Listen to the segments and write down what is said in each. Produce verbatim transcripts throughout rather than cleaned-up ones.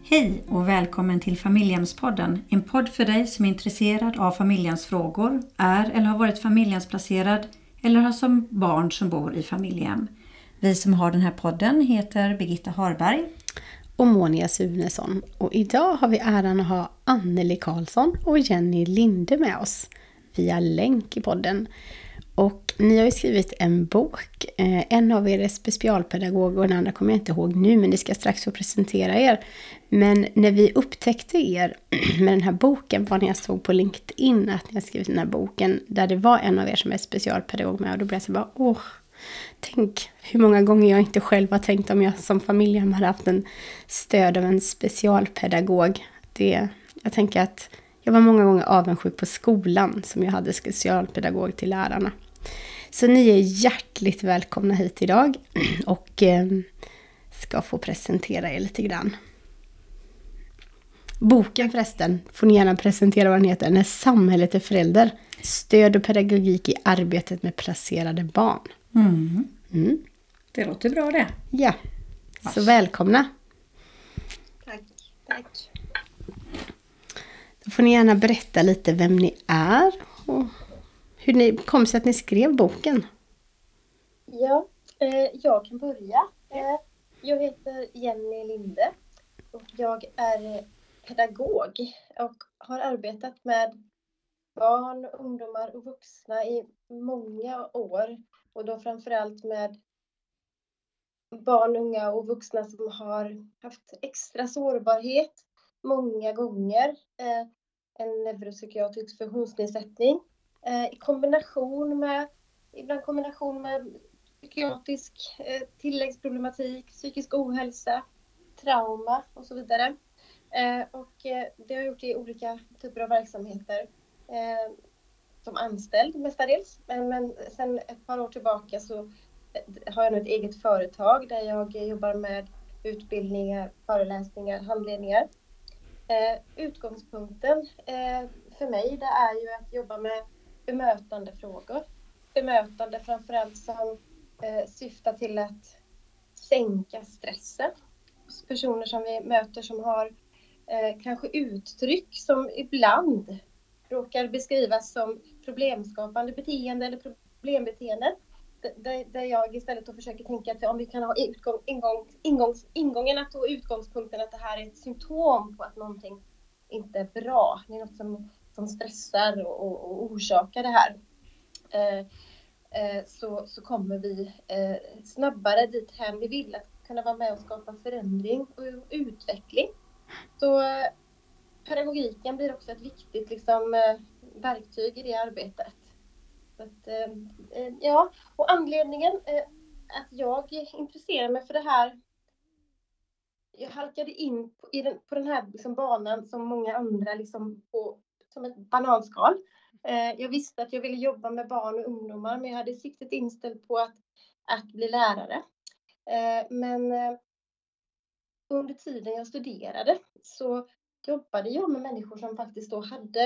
Hej och välkommen till Familjehemspodden, en podd för dig som är intresserad av familjehemsfrågor, är eller har varit familjehemsplacerad eller har som barn som bor i familjehem. Vi som har den här podden heter Birgitta Harberg och Monia Sunesson. Och idag har vi äran att ha Anneli Karlsson och Jenny Linde med oss via länk i podden. Och ni har ju skrivit en bok. En av er är specialpedagog och den andra kommer jag inte ihåg nu, men det ska strax få presentera er. Men när vi upptäckte er med den här boken var när jag såg på LinkedIn att ni har skrivit den här boken där det var en av er som är specialpedagog med. Och då blev jag så bara, åh, tänk hur många gånger jag inte själv har tänkt om jag som familjehem hade haft en stöd av en specialpedagog. Det, jag tänker att jag var många gånger avundsjuk på skolan som jag hade specialpedagog till lärarna. Så ni är hjärtligt välkomna hit idag och eh, ska få presentera er lite grann. Boken förresten får ni gärna presentera vad den heter. När samhället är förälder. Stöd och pedagogik i arbetet med placerade barn. Mm. Mm. Det låter bra det. Ja, så välkomna. Tack, tack. Då får ni gärna berätta lite vem ni är och hur det kom sig att ni skrev boken. Ja, eh, jag kan börja. Eh, jag heter Jenny Linde och jag är pedagog och har arbetat med barn, ungdomar och vuxna i många år. Och då framförallt med barn, unga och vuxna som har haft extra sårbarhet många gånger. Eh, en neuropsykiatrisk funktionsnedsättning eh, i kombination med, ibland kombination med psykiatrisk eh, tilläggsproblematik, psykisk ohälsa, trauma och så vidare. Eh, och eh, det har jag gjort i olika typer av verksamheter. Eh, som anställd mestadels. Men, men sen ett par år tillbaka så har jag nu ett eget företag där jag jobbar med utbildningar, föreläsningar, handledningar. Eh, utgångspunkten eh, för mig det är ju att jobba med bemötande frågor. Bemötande framförallt som eh, syftar till att sänka stressen hos personer som vi möter som har eh, kanske uttryck som ibland råkar beskrivas som problemskapande beteende eller problembeteenden. Där, där jag istället då försöker tänka att om vi kan ha utgång, ingång, ingångs, ingången att och utgångspunkten att det här är ett symptom på att någonting inte är bra. Det är något som, som stressar och, och, och orsakar det här. Eh, eh, så, så kommer vi eh, snabbare dit hem vi vill att kunna vara med och skapa förändring och utveckling. Så eh, pedagogiken blir också ett viktigt liksom, eh, verktyg i det arbetet. Så att, eh, ja, och anledningen eh, att jag intresserar mig för det här, jag halkade in på, i den, på den här liksom, banan som många andra liksom, på, som ett bananskal. Eh, jag visste att jag ville jobba med barn och ungdomar, men jag hade siktet inställt på att, att bli lärare. Eh, men eh, under tiden jag studerade så jobbade jag med människor som faktiskt då hade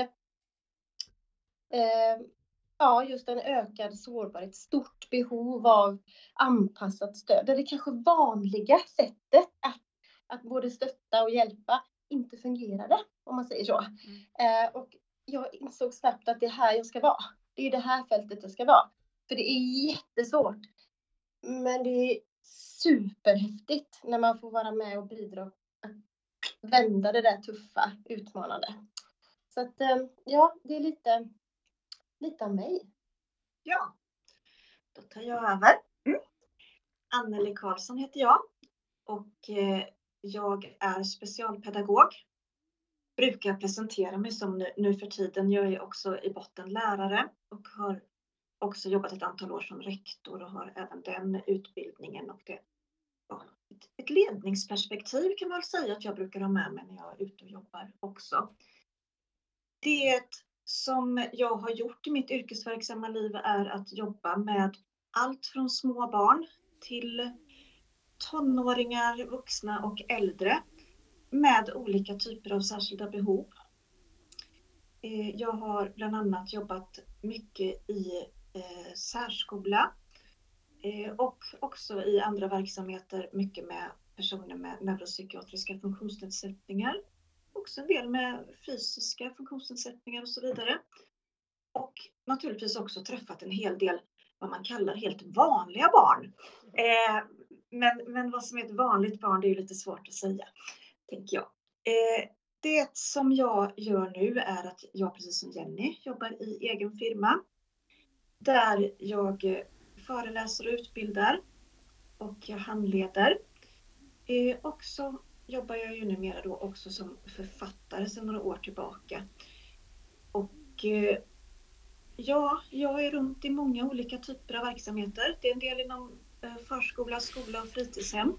eh, ja, just en ökad sårbarhet, stort behov av anpassat stöd. Där det kanske vanliga sättet att, att både stötta och hjälpa inte fungerade, om man säger så. Mm. Eh, och jag insåg snabbt att det är här jag ska vara. Det är det här fältet jag ska vara. För det är jättesvårt. Men det är superhäftigt när man får vara med och bidra att vända det där tuffa, utmanande. Så att, ja, det är lite... Lite av mig. Ja, då tar jag över. Mm. Anneli Karlsson heter jag och eh, jag är specialpedagog. Brukar presentera mig som nu, nu för tiden. Jag är också i botten lärare och har också jobbat ett antal år som rektor och har även den utbildningen. Och det, ja, ett, ett ledningsperspektiv kan man väl säga att jag brukar ha med mig när jag är ute och jobbar också. Det som jag har gjort i mitt yrkesverksamma liv är att jobba med allt från små barn till tonåringar, vuxna och äldre med olika typer av särskilda behov. Jag har bland annat jobbat mycket i särskola och också i andra verksamheter mycket med personer med neuropsykiatriska funktionsnedsättningar. Också en del med fysiska funktionsnedsättningar och så vidare. Och naturligtvis också träffat en hel del vad man kallar helt vanliga barn. Eh, men, men vad som är ett vanligt barn, det är ju lite svårt att säga, tänker jag. Eh, det som jag gör nu är att jag, precis som Jenny, jobbar i egen firma. Där jag föreläser och utbildar och jag handleder. Eh, och så jobbar jag ju numera då också som författare sedan några år tillbaka. Och eh, ja, jag är runt i många olika typer av verksamheter. Det är en del inom eh, förskola, skola och fritidshem.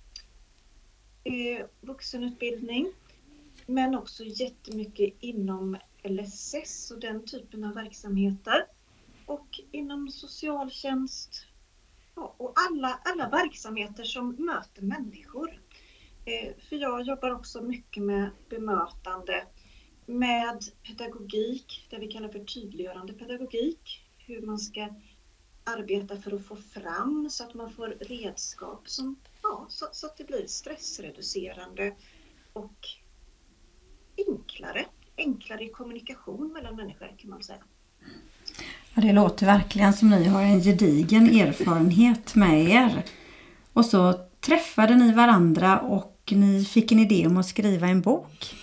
Eh, vuxenutbildning. Men också jättemycket inom L S S och den typen av verksamheter. Och inom socialtjänst. Ja, och alla, alla verksamheter som möter människor. Eh, för jag jobbar också mycket med bemötande. Med pedagogik, det vi kallar för tydliggörande pedagogik. Hur man ska arbeta för att få fram så att man får redskap som, ja, så, så att det blir stressreducerande och enklare. Enklare i kommunikation mellan människor, kan man säga. Ja, det låter verkligen som ni har en gedigen erfarenhet med er. Och så träffade ni varandra och ni fick en idé om att skriva en bok.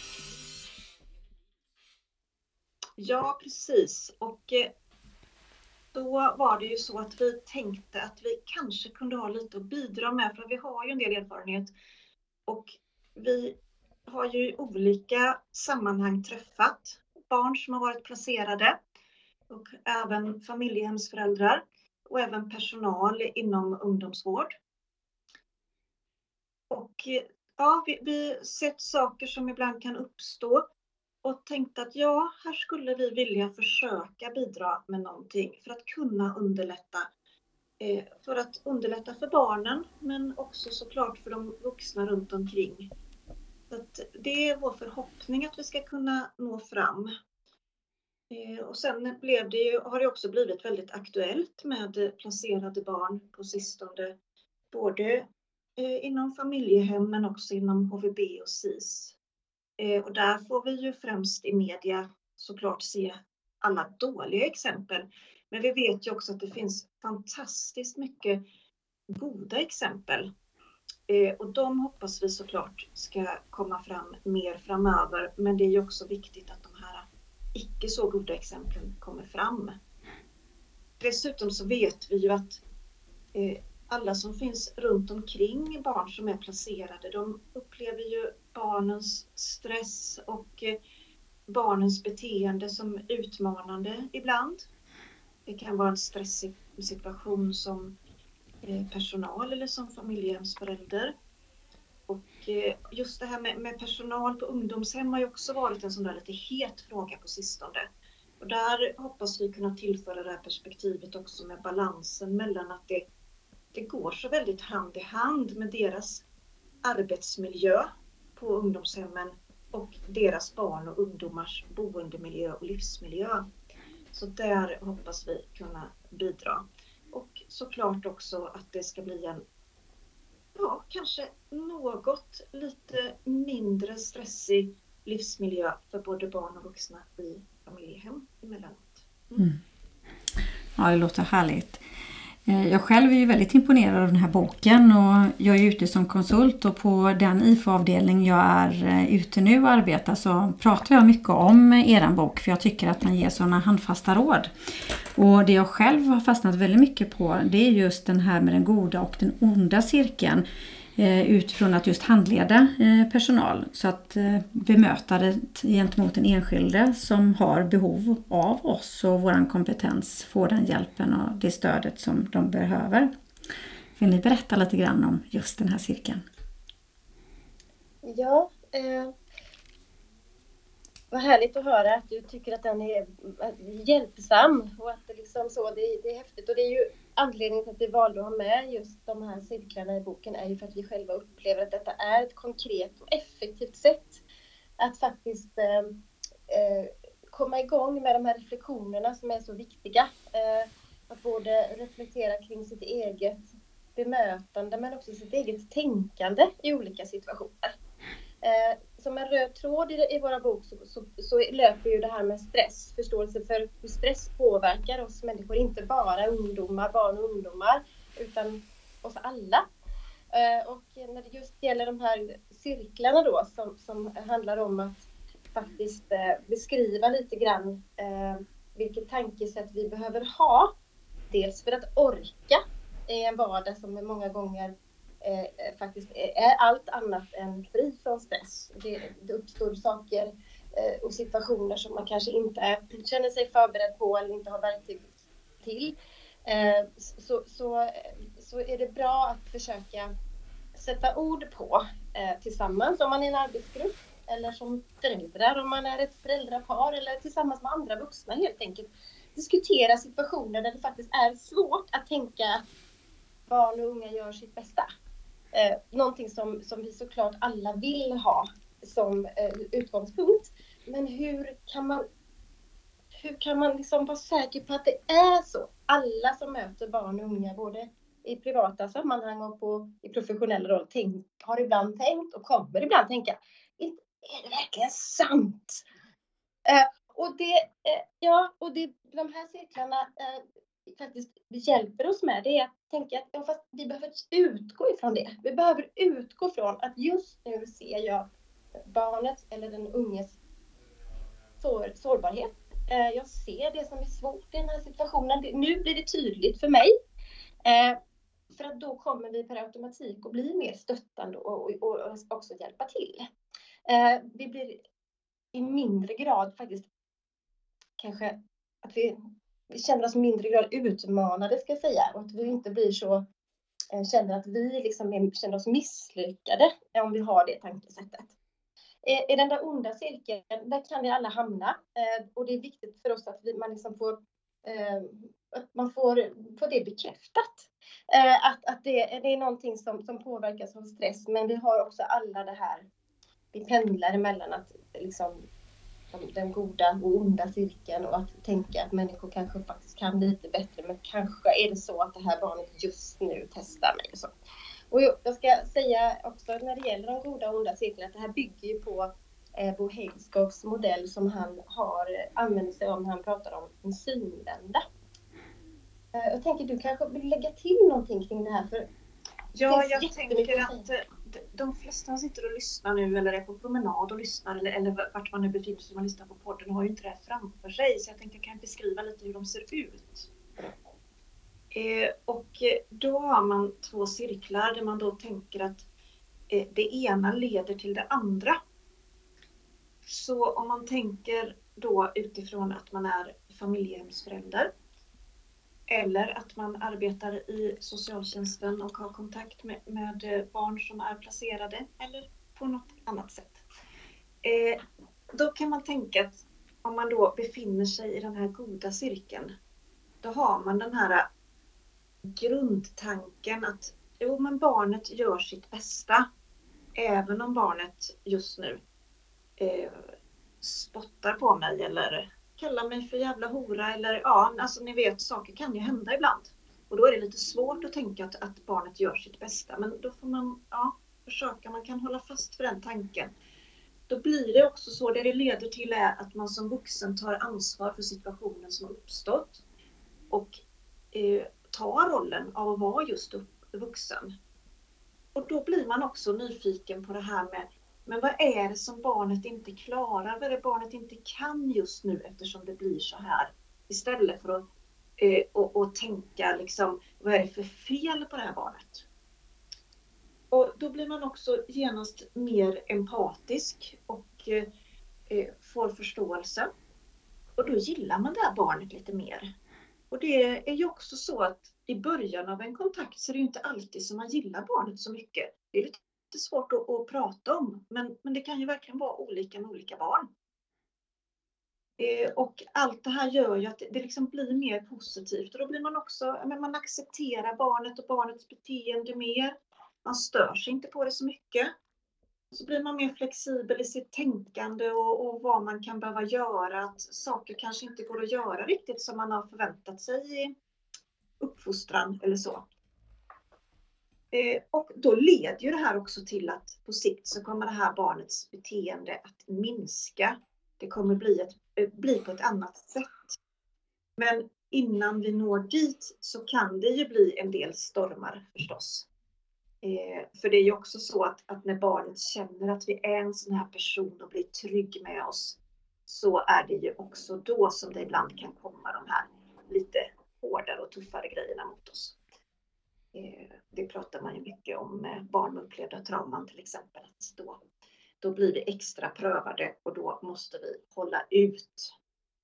Ja, precis. Och då var det ju så att vi tänkte att vi kanske kunde ha lite att bidra med, för vi har ju en del erfarenhet. Och vi har ju i olika sammanhang träffat barn som har varit placerade och även familjehemsföräldrar och även personal inom ungdomsvård. Och ja, vi, vi sett saker som ibland kan uppstå. Och tänkte att ja, här skulle vi vilja försöka bidra med någonting för att kunna underlätta. Eh, för att underlätta för barnen, men också såklart för de vuxna runt omkring. Så att det är vår förhoppning att vi ska kunna nå fram. Eh, och sen blev det ju, har det också blivit väldigt aktuellt med placerade barn på sistone. Både eh, inom familjehem men också inom H V B och S I S. Och där får vi ju främst i media såklart se alla dåliga exempel. Men vi vet ju också att det finns fantastiskt mycket goda exempel. Och de hoppas vi såklart ska komma fram mer framöver. Men det är ju också viktigt att de här icke så goda exemplen kommer fram. Dessutom så vet vi ju att alla som finns runt omkring barn som är placerade, de upplever ju barnens stress och barnens beteende som utmanande ibland. Det kan vara en stressig situation som personal eller som familjehemsförälder. Och just det här med, med personal på ungdomshem har ju också varit en sån där lite het fråga på sistone. Och där hoppas vi kunna tillföra det här perspektivet också med balansen mellan att det Det går så väldigt hand i hand med deras arbetsmiljö på ungdomshemmen och deras barn och ungdomars boendemiljö och livsmiljö. Så där hoppas vi kunna bidra. Och såklart också att det ska bli en, ja, kanske något lite mindre stressig livsmiljö för både barn och vuxna i familjehem emellanåt. Mm. Mm. Ja, det låter härligt. Jag själv är ju väldigt imponerad av den här boken och jag är ute som konsult, och på den I F A-avdelning jag är ute nu och arbetar så pratar jag mycket om eran bok, för jag tycker att den ger sådana handfasta råd. Och det jag själv har fastnat väldigt mycket på, det är just den här med den goda och den onda cirkeln, utifrån att just handleda personal, så att bemöta det gentemot den enskilde som har behov av oss och våran kompetens får den hjälpen och det stödet som de behöver. Vill ni berätta lite grann om just den här cirkeln? Ja, eh, vad härligt att höra att du tycker att den är hjälpsam och att det liksom så, det, det är häftigt. Och det är ju anledningen till att vi valde att ha med just de här cirklarna i boken är ju för att vi själva upplever att detta är ett konkret och effektivt sätt att faktiskt eh, eh, komma igång med de här reflektionerna som är så viktiga. Eh, att både reflektera kring sitt eget bemötande men också sitt eget tänkande i olika situationer. Eh, som en röd tråd i, i våra bok så, så, så löper ju det här med stress, förståelse för hur stress påverkar oss människor, inte bara ungdomar, barn och ungdomar, utan oss alla. Eh, och när det just gäller de här cirklarna då som, som handlar om att faktiskt eh, beskriva lite grann eh, vilket tankesätt vi behöver ha. Dels för att orka i en vardag som är många gånger eh, faktiskt är allt annat än fri från stress. Det, det uppstår saker eh, och situationer som man kanske inte känner sig förberedd på eller inte har verktyg till. Eh, så, så, så är det bra att försöka sätta ord på eh, tillsammans om man är en arbetsgrupp eller som föräldrar om man är ett föräldrapar eller tillsammans med andra vuxna helt enkelt. Diskutera situationer där det faktiskt är svårt att tänka att barn och unga gör sitt bästa. Eh, någonting som, som vi såklart alla vill ha som eh, utgångspunkt. Men hur kan man, hur kan man liksom vara säker på att det är så? Alla som möter barn och unga, både i privata sammanhang och på, i professionella roll, tänk, har ibland tänkt och kommer ibland tänka, är det verkligen sant? Eh, och det, eh, ja, och det de här cirklarna eh, faktiskt hjälper oss med, det är att tänka att ja, fast vi behöver utgå ifrån det. Vi behöver utgå från att just nu ser jag barnet eller den unges sår, sårbarhet. Eh, jag ser det som är svårt i den här situationen. Det, nu blir det tydligt för mig. Eh, för att då kommer vi per automatik att bli mer stöttande och, och, och också hjälpa till. Eh, vi blir i mindre grad faktiskt kanske att vi, vi känner oss mindre grad utmanade, ska jag säga, och att vi inte blir så eh, känner att vi liksom är, känner oss misslyckade om vi har det tankesättet. Eh, I den där onda cirkeln, där kan vi alla hamna, eh, och det är viktigt för oss att vi, man liksom får eh, att man får, får det bekräftat. Eh, att att det, det är någonting som, som påverkas av stress, men vi har också alla det här, vi pendlar emellan att liksom den goda och onda cirkeln och att tänka att människor kanske faktiskt kan lite bättre, men kanske är det så att det här barnet just nu testar mig och så. Och jag ska säga också när det gäller de goda och onda cirklarna att det här bygger ju på eh, Bo Hageskogs modell som han har använt sig om när han pratar om en synvända. Eh, jag tänker du kanske vill lägga till någonting kring det här, för ja, jag tänker att de flesta sitter och lyssnar nu eller är på promenad och lyssnar eller, eller vart man nu befinner sig när man lyssnar på podden och har ju inte det här framför sig, så jag tänkte jag kan beskriva lite hur de ser ut. Eh, och då har man två cirklar där man då tänker att eh, det ena leder till det andra. Så om man tänker då utifrån att man är familjehemsförälder eller att man arbetar i socialtjänsten och har kontakt med, med barn som är placerade eller på något annat sätt. Eh, då kan man tänka att om man då befinner sig i den här goda cirkeln, då har man den här grundtanken att jo, men barnet gör sitt bästa. Även om barnet just nu eh, spottar på mig eller kallar mig för jävla hora eller ja, alltså ni vet, saker kan ju hända ibland. Och då är det lite svårt att tänka att, att barnet gör sitt bästa. Men då får man ja, försöka, man kan hålla fast för den tanken. Då blir det också så, det det leder till är att man som vuxen tar ansvar för situationen som har uppstått. Och eh, tar rollen av att vara just vuxen. Och då blir man också nyfiken på det här med, men vad är det som barnet inte klarar? Vad är det barnet inte kan just nu eftersom det blir så här? Istället för att eh, och, och tänka liksom, vad är det för fel på det här barnet? Och då blir man också genast mer empatisk och eh, får förståelse. Och då gillar man det här barnet lite mer. Och det är ju också så att i början av en kontakt så är det ju inte alltid som man gillar barnet så mycket. Det är lite svårt att, att prata om, men, men det kan ju verkligen vara olika med olika barn. Eh, och allt det här gör ju att det, det liksom blir mer positivt. Och då blir man också, men man accepterar barnet och barnets beteende mer. Man stör sig inte på det så mycket. Så blir man mer flexibel i sitt tänkande och, och vad man kan behöva göra. Att saker kanske inte går att göra riktigt som man har förväntat sig i uppfostran eller så. Eh, och då leder ju det här också till att på sikt så kommer det här barnets beteende att minska. Det kommer bli, ett, eh, bli på ett annat sätt. Men innan vi når dit så kan det ju bli en del stormar förstås. Eh, för det är ju också så att, att när barnet känner att vi är en sån här person och blir trygg med oss, så är det ju också då som det ibland kan komma de här lite hårdare och tuffare grejerna mot oss. Eh, det pratar man ju mycket om med barn med upplevda trauman till exempel. Att då, då blir vi extra prövade och då måste vi hålla ut.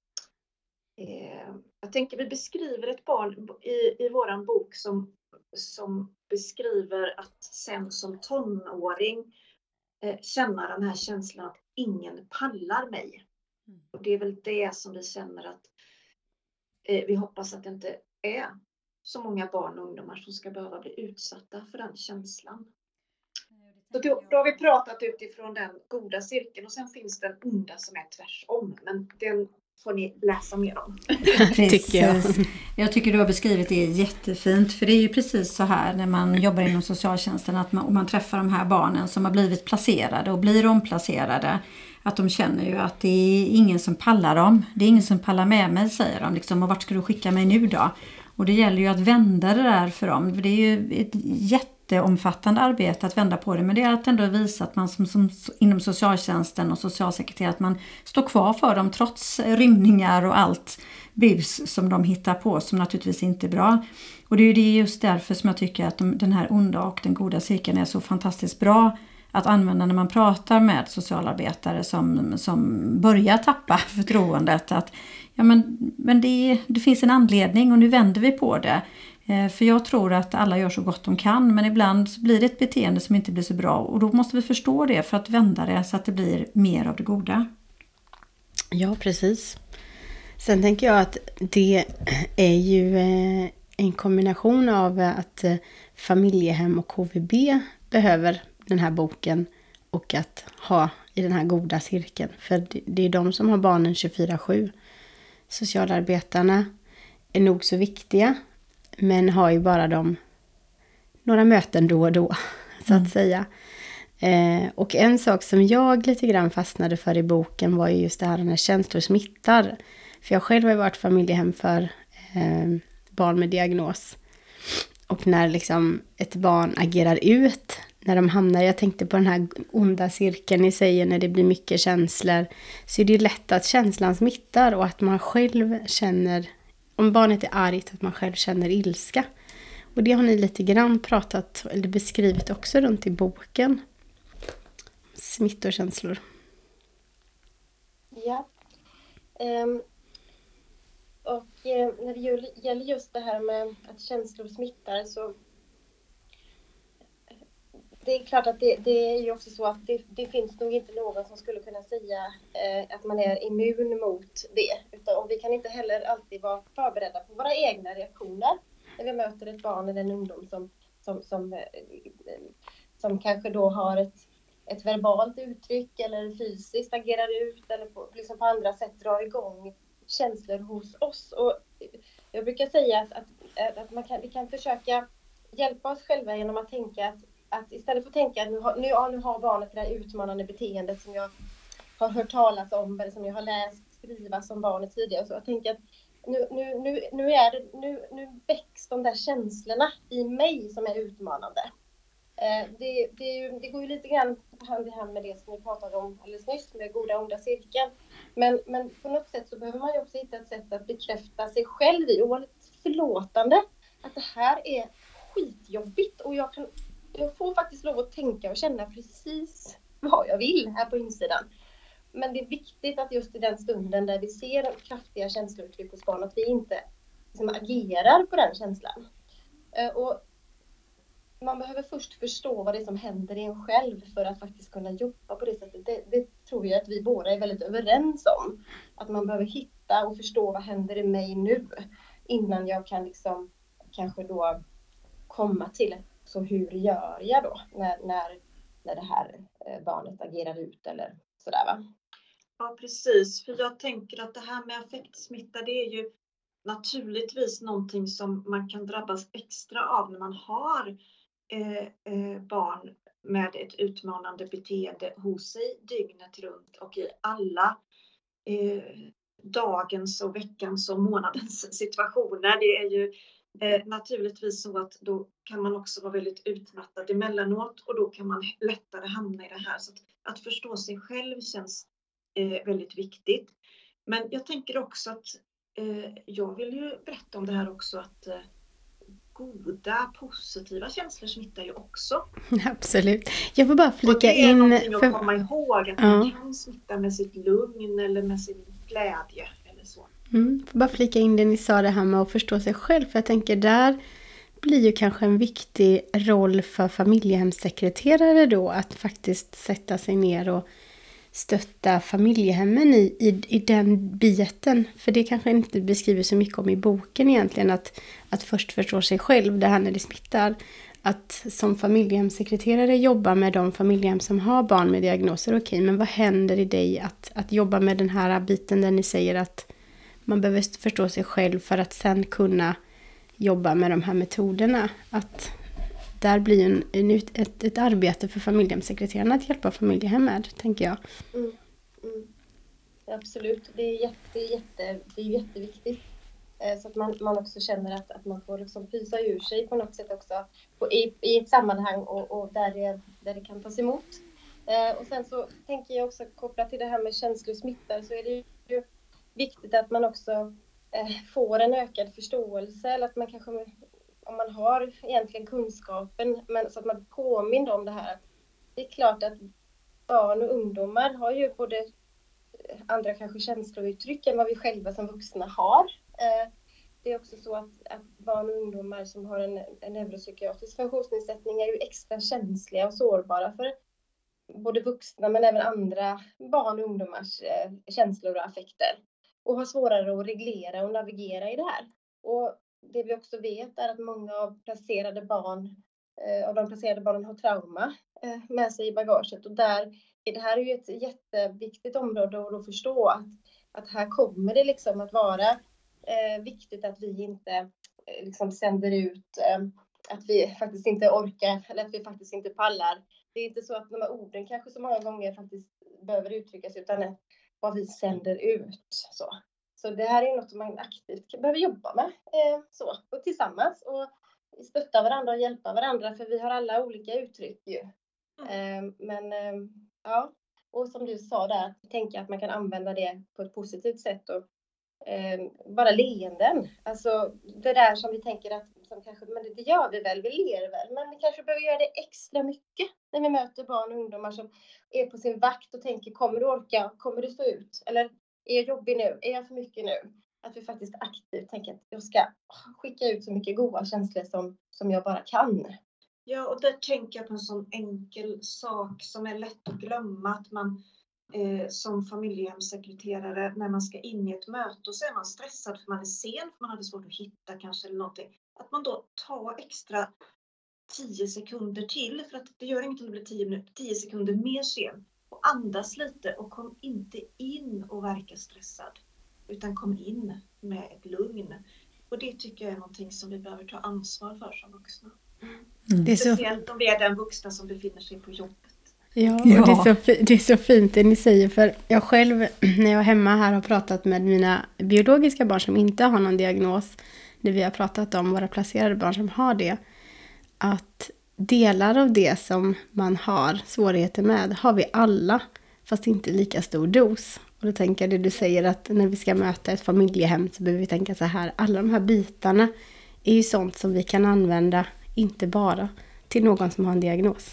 Eh, jag tänker vi beskriver ett barn i, i våran bok som, som beskriver att sen som tonåring eh, känna den här känslan att ingen pallar mig. Mm. Och det är väl det som vi känner att eh, vi hoppas att det inte är så många barn och ungdomar som ska behöva bli utsatta för den känslan. Så då, då har vi pratat utifrån den goda cirkeln och sen finns den onda som är tvärsom. Men den får ni läsa mer om. Tycker jag. Jag tycker du har beskrivit det jättefint. För det är ju precis så här när man jobbar inom socialtjänsten. Att man, och man träffar de här barnen som har blivit placerade och blir omplacerade. Att de känner ju att det är ingen som pallar dem. Det är ingen som pallar med mig, säger de. Liksom, och vart ska du skicka mig nu då? Och det gäller ju att vända det där för dem. För det är ju ett jätteomfattande arbete att vända på det. Men det är att ändå visa att man som, som inom socialtjänsten och socialsekreterare, att man står kvar för dem trots rymningar och allt bus som de hittar på, som naturligtvis inte är bra. Och det är ju just därför som jag tycker att de, den här onda och den goda cirkeln är så fantastiskt bra att använda när man pratar med socialarbetare som, som börjar tappa förtroendet. Att ja, men, men det, det finns en anledning och nu vänder vi på det. Eh, för jag tror att alla gör så gott de kan, men ibland blir det ett beteende som inte blir så bra. Och då måste vi förstå det för att vända det så att det blir mer av det goda. Ja, precis. Sen tänker jag att det är ju en kombination av att familjehem och K V B behöver den här boken och att ha i den här goda cirkeln. För det är de som har barnen tjugofyra sju. Socialarbetarna är nog så viktiga, men har ju bara de några möten då och då, så att mm. säga. Eh, och en sak som jag lite grann fastnade för i boken var ju just det här när känslor smittar. För jag själv har ju varit familjehem för eh, barn med diagnos. Och när liksom ett barn agerar ut, när de hamnar, jag tänkte på den här onda cirkeln ni säger, när det blir mycket känslor, så är det lätt att känslan smittar och att man själv känner, om barnet är argt, att man själv känner ilska. Och det har ni lite grann pratat eller beskrivit också runt i boken. Smittokänslor. Ja. Um, och eh, när det gäller just det här med att känslor smittar, så det är klart att det, det är ju också så att det, det finns nog inte någon som skulle kunna säga eh, att man är immun mot det. Utan, och vi kan inte heller alltid vara förberedda på våra egna reaktioner när vi möter ett barn eller en ungdom som, som, som, eh, som kanske då har ett, ett verbalt uttryck eller fysiskt agerar ut eller på, liksom på andra sätt drar igång känslor hos oss. Och jag brukar säga att, att, att man kan, vi kan försöka hjälpa oss själva genom att tänka att Att istället för att tänka att nu har, nu, ja, nu har barnet det där utmanande beteendet som jag har hört talas om eller som jag har läst skrivas om barnet tidigare. Så jag tänker att nu, nu, nu, nu, är det, nu, nu väcks de där känslorna i mig som är utmanande. Eh, det, det, det går ju lite grann hand i hand med det som vi pratade om alldeles nyss med goda onda cirkeln. Men, men på något sätt så behöver man ju också hitta ett sätt att bekräfta sig själv i och vara lite förlåtande. Att det här är skitjobbigt och jag kan Jag får faktiskt lov att tänka och känna precis vad jag vill här på insidan. Men det är viktigt att just i den stunden där vi ser kraftiga känslouttryck hos barn, att vi inte liksom agerar på den känslan. Och man behöver först förstå vad det är som händer i en själv för att faktiskt kunna jobba på det sättet. Det, det tror jag att vi båda är väldigt överens om. Att man behöver hitta och förstå vad händer i mig nu innan jag kan liksom kanske då komma till så hur gör jag då när, när, när det här barnet agerar ut eller sådär, va? Ja, precis. För jag tänker att det här med affektsmitta, det är ju naturligtvis någonting som man kan drabbas extra av när man har eh, eh, barn med ett utmanande beteende hos sig dygnet runt och i alla eh, dagens och veckans och månadens situationer. Det är ju eh, naturligtvis så att då kan man också vara väldigt utmattad emellanåt och då kan man lättare hamna i det här. Så att, att förstå sig själv känns eh, väldigt viktigt. Men jag tänker också att eh, jag vill ju berätta om det här också att eh, goda, positiva känslor smittar ju också. Absolut. Jag får bara flika och det är in. någonting att För... komma ihåg att ja. man kan smitta med sitt lugn eller med sin glädje eller så. Mm, får bara flika in det ni sa det här med att förstå sig själv. För jag tänker där blir ju kanske en viktig roll för familjehemssekreterare då att faktiskt sätta sig ner och stötta familjehemmen i, i, i den biten. För det kanske inte beskriver så mycket om i boken egentligen. Att, att först förstå sig själv, det här när det smittar. Att som familjehemssekreterare jobba med de familjehem som har barn med diagnoser. Okej, okay, men vad händer i dig att, att jobba med den här biten där ni säger att man behöver förstå sig själv för att sen kunna jobba med de här metoderna. Att där blir en, en, ett, ett arbete för familjehemssekreterarna att hjälpa familjehem med, tänker jag. Mm, mm. Absolut, det är, jätte, jätte, det är jätteviktigt. Eh, så att man, man också känner att, att man får liksom pysa ur sig på något sätt också på, i, i ett sammanhang och, och där, det, där det kan tas emot. Eh, och sen så tänker jag också kopplat till det här med känslosmittar så är det ju viktigt att man också eh, får en ökad förståelse eller att man kanske, om man har egentligen kunskapen, men så att man påminner om det här. Det är klart att barn och ungdomar har ju både andra kanske känslouttryck än vad vi själva som vuxna har. Eh, det är också så att, att barn och ungdomar som har en, en neuropsykiatrisk funktionsnedsättning är ju extra känsliga och sårbara för både vuxna men även andra barn och ungdomars eh, känslor och affekter. Och har svårare att reglera och navigera i det här. Och det vi också vet är att många av placerade barn, eh, av de placerade barnen har trauma eh, med sig i bagaget. Och där är det här är ju ett jätteviktigt område att förstå att, att här kommer det liksom att vara eh, viktigt att vi inte eh, liksom sänder ut eh, att vi faktiskt inte orkar eller att vi faktiskt inte pallar. Det är inte så att de här orden kanske så många gånger faktiskt behöver uttryckas utan vad vi sänder ut. Så, så det här är något som man aktivt behöver jobba med eh, så, och tillsammans och stötta varandra och hjälpa varandra för vi har alla olika uttryck ju. Eh, men eh, ja, och som du sa där, tänker jag att man kan använda det på ett positivt sätt och eh, bara leenden. Alltså det där som vi tänker att som kanske, men det, det gör vi väl, vi ler väl, men vi kanske behöver göra det extra mycket när vi möter barn och ungdomar som är på sin vakt och tänker, kommer du orka, kommer du stå ut, eller är jag jobbig nu, är jag för mycket nu? Att vi faktiskt aktivt tänker att jag ska skicka ut så mycket goda känslor som, som jag bara kan. Ja, och där tänker jag på en sån enkel sak som är lätt att glömma, att man eh, som familjehemssekreterare när man ska in i ett möte och så är man stressad för man är sen, för man hade svårt att hitta kanske eller någonting. Att man då tar extra tio sekunder till, för att det gör inget om det blir tio minuter, tio sekunder mer sen. Och andas lite och kom inte in och verka stressad, utan kom in med ett lugn. Och det tycker jag är någonting som vi behöver ta ansvar för som vuxna. Mm. Det är så... Speciellt om det är den vuxna som befinner sig på jobbet. Ja, och ja. Det, är så, det är så fint det ni säger, för jag själv när jag är hemma här har pratat med mina biologiska barn som inte har någon diagnos, när vi har pratat om våra placerade barn som har det, att delar av det som man har svårigheter med har vi alla, fast inte lika stor dos. Och då tänker jag det du säger, att när vi ska möta ett familjehem så behöver vi tänka så här, alla de här bitarna är ju sånt som vi kan använda, inte bara till någon som har en diagnos.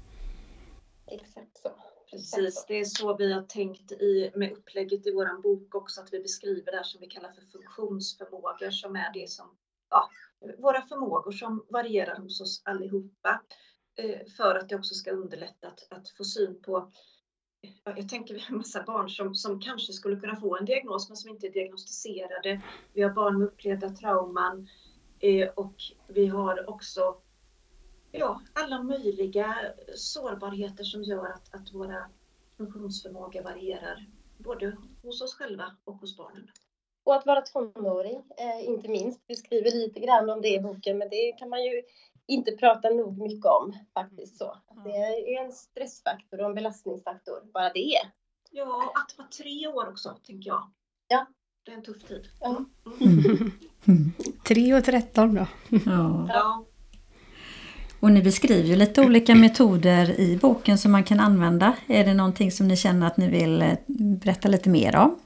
Exakt så. Precis, det är så vi har tänkt i, med upplägget i våran bok också, att vi beskriver det här som vi kallar för funktionsförmågor, som är det som, ja, våra förmågor som varierar hos oss allihopa, eh, för att det också ska underlätta att, att få syn på, ja, jag tänker vi har en massa barn som, som kanske skulle kunna få en diagnos men som inte är diagnostiserade. Vi har barn med upplevda trauman eh, och vi har också ja, alla möjliga sårbarheter som gör att, att våra funktionsförmågor varierar både hos oss själva och hos barnen. Och att vara tonåring, eh, inte minst. Vi skriver lite grann om det i boken, men det kan man ju inte pratar nog mycket om faktiskt så. Att det är en stressfaktor och en belastningsfaktor, bara det. Ja, att vara tre år också, tänker jag. Ja. Det är en tuff tid. Ja. Mm. Mm. tre och tretton då. Ja. Ja. Och ni beskriver ju lite olika metoder i boken som man kan använda. Är det någonting som ni känner att ni vill eh, berätta lite mer om?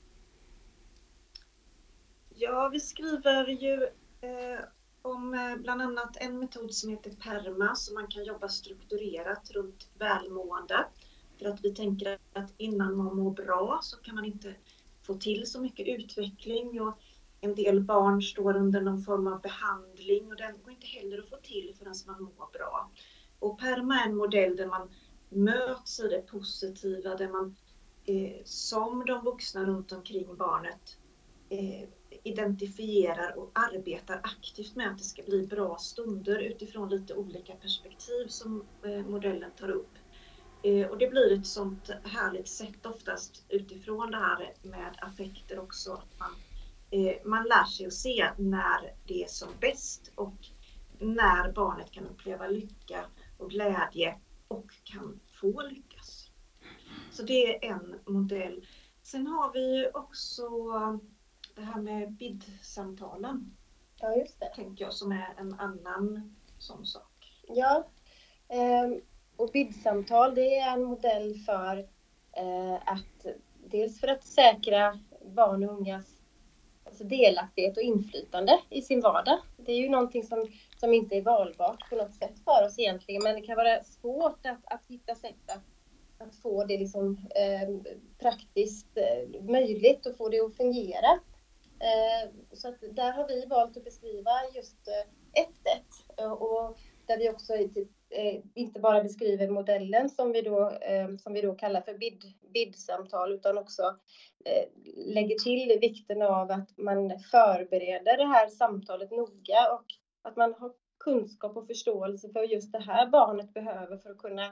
Ja, vi skriver ju eh, om eh, bland annat en metod som heter PERMA, så man kan jobba strukturerat runt välmående. För att vi tänker att innan man mår bra så kan man inte få till så mycket utveckling, och en del barn står under någon form av behandling och den går inte heller att få till förrän man mår bra. Och PERMA är en modell där man möts i det positiva, där man eh, som de vuxna runt omkring barnet eh, identifierar och arbetar aktivt med att det ska bli bra stunder utifrån lite olika perspektiv som eh, modellen tar upp. Eh, och det blir ett sånt härligt sätt oftast utifrån det här med affekter också, att man, eh, man lär sig att se när det är som bäst och när barnet kan uppleva lycka och glädje och kan få lyckas. Så det är en modell. Sen har vi också det här med B I D-samtalen. Ja, just det. Tänker jag, som är en annan sån sak. Ja, ehm, och B I D-samtal, det är en modell för eh, att dels för att säkra barn och ungas alltså delaktighet och inflytande i sin vardag. Det är ju någonting som, som inte är valbart på något sätt för oss egentligen, men det kan vara svårt att, att hitta sätt att, att få det liksom, eh, praktiskt eh, möjligt och få det att fungera. Eh, så att där har vi valt att beskriva just eh, ett sätt, eh, och där vi också eh, inte bara beskriver modellen som vi då, eh, som vi då kallar för B I D-samtal, utan också eh, lägger till vikten av att man förbereder det här samtalet noga och att man har kunskap och förståelse för just det här barnet behöver för att kunna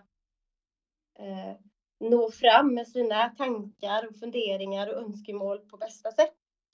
eh, nå fram med sina tankar och funderingar och önskemål på bästa sätt.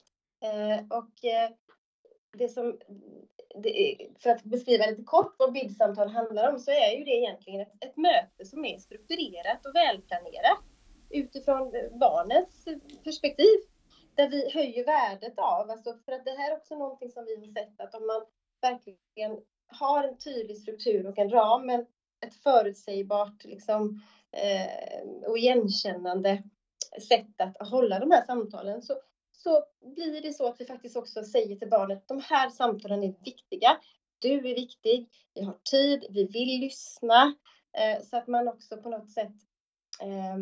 Eh, och eh, det som, det, för att beskriva lite kort vad B I D-samtal handlar om, så är ju det egentligen ett, ett möte som är strukturerat och välplanerat utifrån barnets perspektiv. Där vi höjer värdet av, alltså för att det här är också någonting som vi har sett, att om man verkligen har en tydlig struktur och en ram, men ett förutsägbart liksom, eh, och igenkännande sätt att hålla de här samtalen, så så blir det så att vi faktiskt också säger till barnet, de här samtalen är viktiga, du är viktig, vi har tid, vi vill lyssna, eh, så att man också på något sätt eh,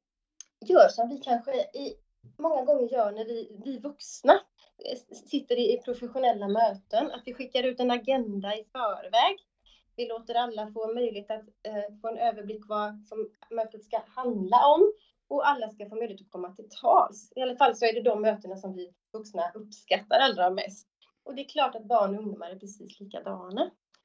gör som vi kanske i, många gånger gör när vi, vi vuxna sitter i professionella möten, att vi skickar ut en agenda i förväg. Vi låter alla få möjlighet att eh, få en överblick vad som mötet ska handla om. Och alla ska få möjlighet att komma till tals. I alla fall så är det de mötena som vi vuxna uppskattar allra mest. Och det är klart att barn och ungdomar är precis likadana.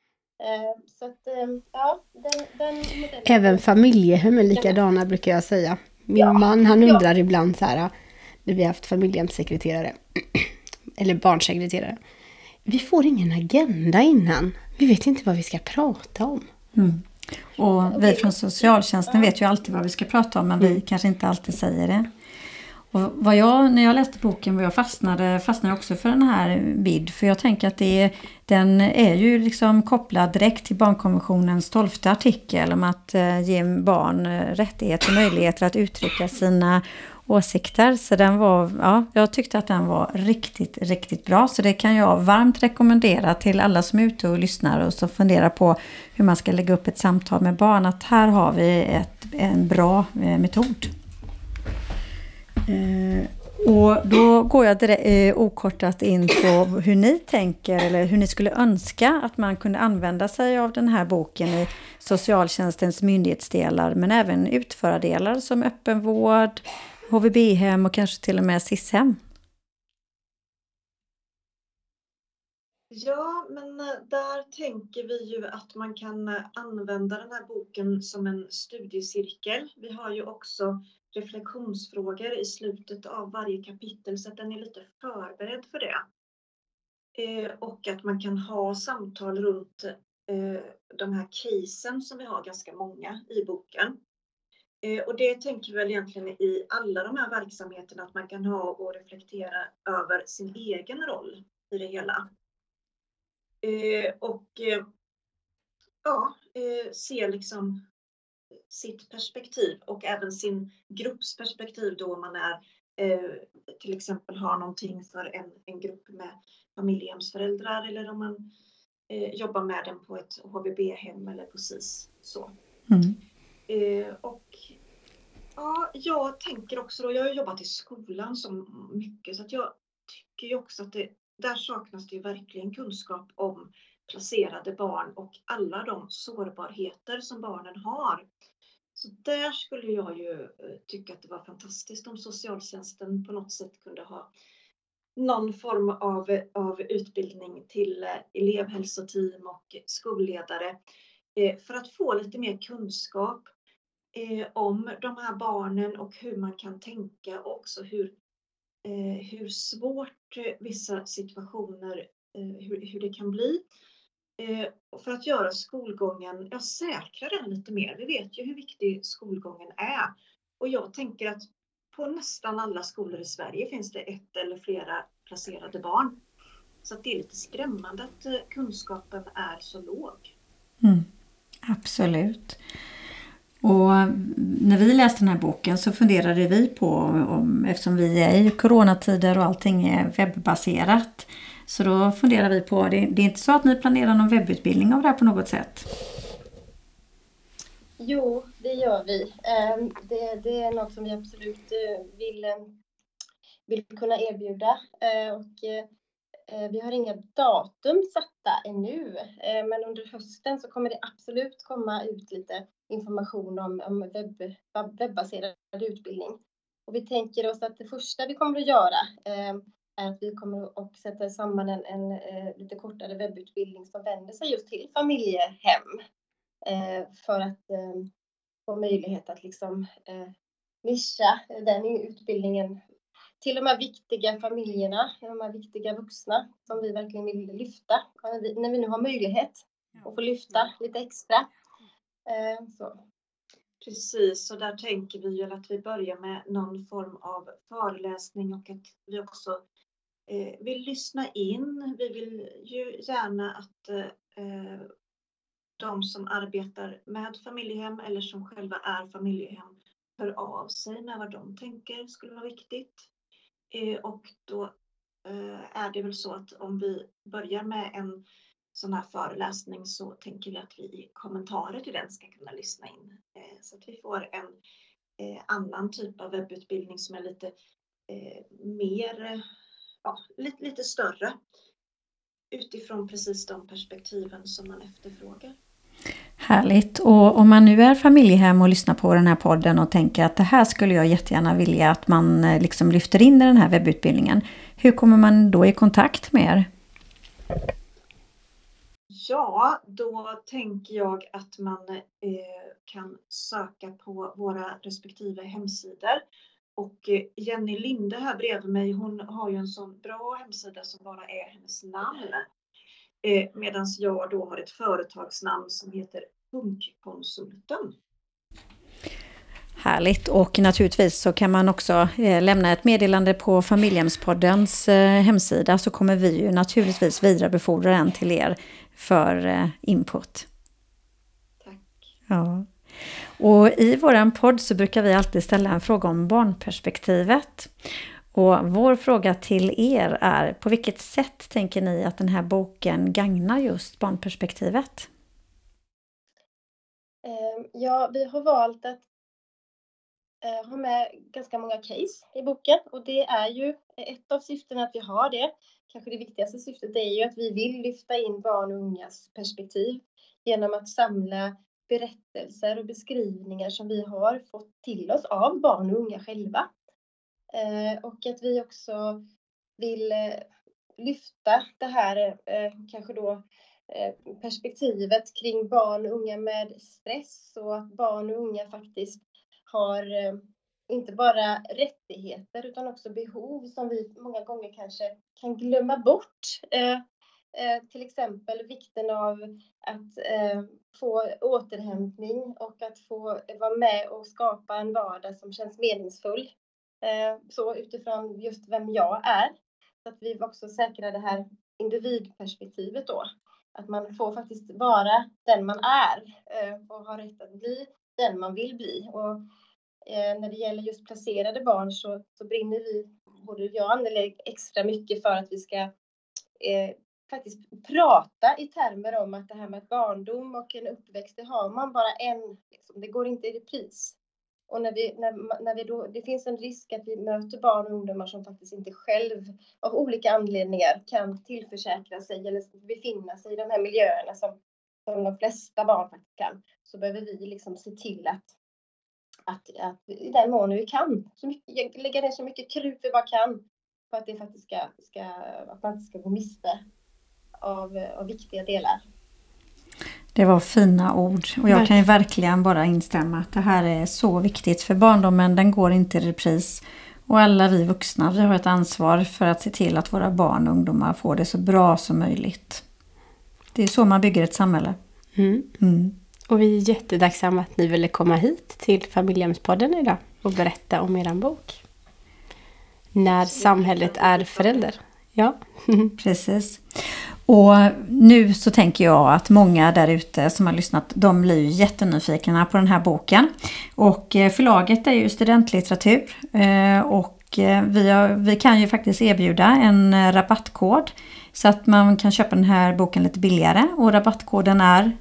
Eh, så att, eh, ja, den, den modellen... Även familjehem är likadana, brukar jag säga. Min Ja, man, han undrar ja. ibland så här, när vi har haft familjehemssekreterare, eller barnsekreterare. Vi får ingen agenda innan. Vi vet inte vad vi ska prata om. Mm. Och vi från socialtjänsten vet ju alltid vad vi ska prata om, men vi kanske inte alltid säger det. Och vad jag, när jag läste boken, vad jag fastnade, fastnade också för den här B I D. För jag tänker att det är, den är ju liksom kopplad direkt till barnkonventionens tolfte artikel om att eh, ge barn eh, rättigheter och möjligheter att uttrycka sina åsikter. Så den var, ja, jag tyckte att den var riktigt, riktigt bra. Så det kan jag varmt rekommendera till alla som är ute och lyssnar och som funderar på hur man ska lägga upp ett samtal med barn. Att här har vi ett, en bra eh, metod. Eh, och då går jag direkt, eh, okortat in på hur ni tänker eller hur ni skulle önska att man kunde använda sig av den här boken i socialtjänstens myndighetsdelar, men även utförardelar som öppenvård, H V B-hem och kanske till och med S I S-hem. Ja, men där tänker vi ju att man kan använda den här boken som en studiecirkel. Vi har ju också reflektionsfrågor i slutet av varje kapitel, så att den är lite förberedd för det. Eh, och att man kan ha samtal runt eh, de här casen som vi har ganska många i boken. Eh, och det tänker vi väl egentligen i alla de här verksamheterna att man kan ha och reflektera över sin egen roll i det hela. Eh, och eh, ja, eh, se liksom sitt perspektiv och även sin grupps perspektiv då man är eh, till exempel har någonting för en, en grupp med familjehemsföräldrar eller om man eh, jobbar med den på ett H V B-hem eller precis så. Mm. Eh, och ja, jag tänker också då, jag har jobbat i skolan så mycket så att jag tycker ju också att det, där saknas det ju verkligen kunskap om placerade barn och alla de sårbarheter som barnen har. Så där skulle jag ju tycka att det var fantastiskt om socialtjänsten på något sätt kunde ha någon form av, av utbildning till elevhälsoteam och skolledare eh, för att få lite mer kunskap eh, om de här barnen och hur man kan tänka och också hur, eh, hur svårt vissa situationer, eh, hur, hur det kan bli. Eh, för att göra skolgången, ja, säkra den lite mer. Vi vet ju hur viktig skolgången är. Och jag tänker att på nästan alla skolor i Sverige finns det ett eller flera placerade barn. Så att det är lite skrämmande att eh, kunskapen är så låg. Mm, absolut. Och när vi läste den här boken så funderade vi på, om, eftersom vi är i coronatider och allting är webbaserat, så då funderar vi på, det, det är inte så att ni planerar någon webbutbildning av det här på något sätt? Jo, det gör vi. Eh, Det, det är något som vi absolut eh, vill, eh, vill kunna erbjuda. Eh, Och eh, vi har inga datum satta ännu. Eh, Men under hösten så kommer det absolut komma ut lite information om, om webb, webbaserad utbildning. Och vi tänker oss att det första vi kommer att göra eh, är att vi kommer att sätta samman en, en eh, lite kortare webbutbildning som vänder sig just till familjehem. Eh, för att eh, få möjlighet att liksom eh, nischa den utbildningen till de här viktiga familjerna, de här viktiga vuxna som vi verkligen vill lyfta. När vi, när vi nu har möjlighet att få lyfta lite extra. Eh, så. Precis, så där tänker vi ju att vi börjar med någon form av föreläsning och att vi också eh, vill lyssna in. Vi vill ju gärna att eh, de som arbetar med familjehem eller som själva är familjehem hör av sig med vad de tänker skulle vara viktigt. Eh, och då eh, är det väl så att om vi börjar med en sån här föreläsning så tänker vi att vi i kommentarer till den ska kunna lyssna in. Eh, så att vi får en eh, annan typ av webbutbildning som är lite eh, mer, ja, lite, lite större. Utifrån precis de perspektiven som man efterfrågar. Härligt. Och om man nu är familjehem och lyssnar på den här podden och tänker att det här skulle jag jättegärna vilja att man liksom lyfter in i den här webbutbildningen. Hur kommer man då i kontakt med er? Ja, då tänker jag att man eh, kan söka på våra respektive hemsidor. Och eh, Jenny Linde här bredvid mig, hon har ju en sån bra hemsida som bara är hennes namn. Eh, Medan jag då har ett företagsnamn som heter Punkkonsulten. Härligt, och naturligtvis så kan man också eh, lämna ett meddelande på Familjehemspoddens eh, hemsida, så kommer vi ju naturligtvis vidarebefordra den till er för eh, input. Tack. Ja. Och i våran podd så brukar vi alltid ställa en fråga om barnperspektivet. Och vår fråga till er är, på vilket sätt tänker ni att den här boken gagnar just barnperspektivet? Eh, Ja, vi har valt att eh, ha med ganska många case i boken. Och det är ju ett av syftena att vi har det. Kanske det viktigaste syftet är ju att vi vill lyfta in barn och ungas perspektiv genom att samla berättelser och beskrivningar som vi har fått till oss av barn och unga själva. Eh, och att vi också vill eh, lyfta det här eh, kanske då eh, perspektivet kring barn och unga med stress, och att barn och unga faktiskt har eh, inte bara rättigheter utan också behov som vi många gånger kanske kan glömma bort. Eh, Eh, till exempel vikten av att eh, få återhämtning och att få vara med och skapa en vardag som känns meningsfull. Eh, så utifrån just vem jag är. Så att vi också säkrar det här individperspektivet då. Att man får faktiskt vara den man är eh, och ha rätt att bli den man vill bli. Och eh, när det gäller just placerade barn så, så brinner vi, både jag och Anneli, extra mycket för att vi ska eh, faktiskt prata i termer om att det här med barndom och en uppväxt, det har man bara en, liksom, det går inte i repris. Och när vi, när, när vi då, det finns en risk att vi möter barn och ungdomar som faktiskt inte själv av olika anledningar kan tillförsäkra sig eller befinna sig i de här miljöerna som, som de flesta barn faktiskt kan. Så behöver vi liksom se till att, att, att i den mån vi kan, så mycket, lägga ner så mycket krut vi bara kan för att det faktiskt ska, ska, att man inte ska gå miste av, av viktiga delar. Det var fina ord och jag kan ju verkligen bara instämma att det här är så viktigt för barndomen, den går inte i repris och alla vi vuxna, vi har ett ansvar för att se till att våra barn och ungdomar får det så bra som möjligt. Det är så man bygger ett samhälle. Mm. Mm. Och vi är jättetacksamma att ni ville komma hit till Familjehemspodden idag och berätta om er bok. När samhället är förälder. Ja, precis. Och nu så tänker jag att många där ute som har lyssnat, de blir ju jättenyfikna på den här boken. Och förlaget är ju Studentlitteratur och vi, har, vi kan ju faktiskt erbjuda en rabattkod så att man kan köpa den här boken lite billigare. Och rabattkoden är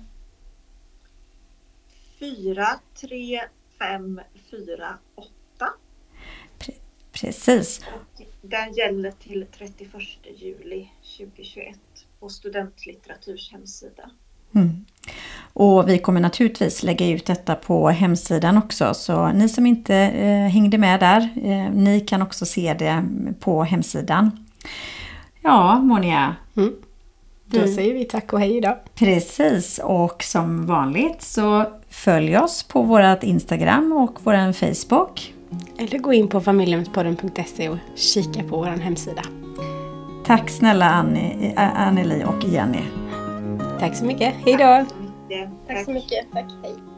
fyra tre fem fyra åtta. Precis. Och den gäller till trettioförsta juli tjugohundratjugoett på Studentlitteratur's hemsida. Mm. Och vi kommer naturligtvis lägga ut detta på hemsidan också. Så ni som inte eh, hängde med där, eh, ni kan också se det på hemsidan. Ja, Monia. Mm. Då vi, säger vi tack och hej idag. Precis, och som vanligt så följ oss på vårt Instagram och vår Facebook. Eller gå in på familjehemspodden punkt se och kika på vår hemsida. Tack snälla Annie, Anneli och Jenny. Tack så mycket. Hej då. Tack så mycket. Tack, hej.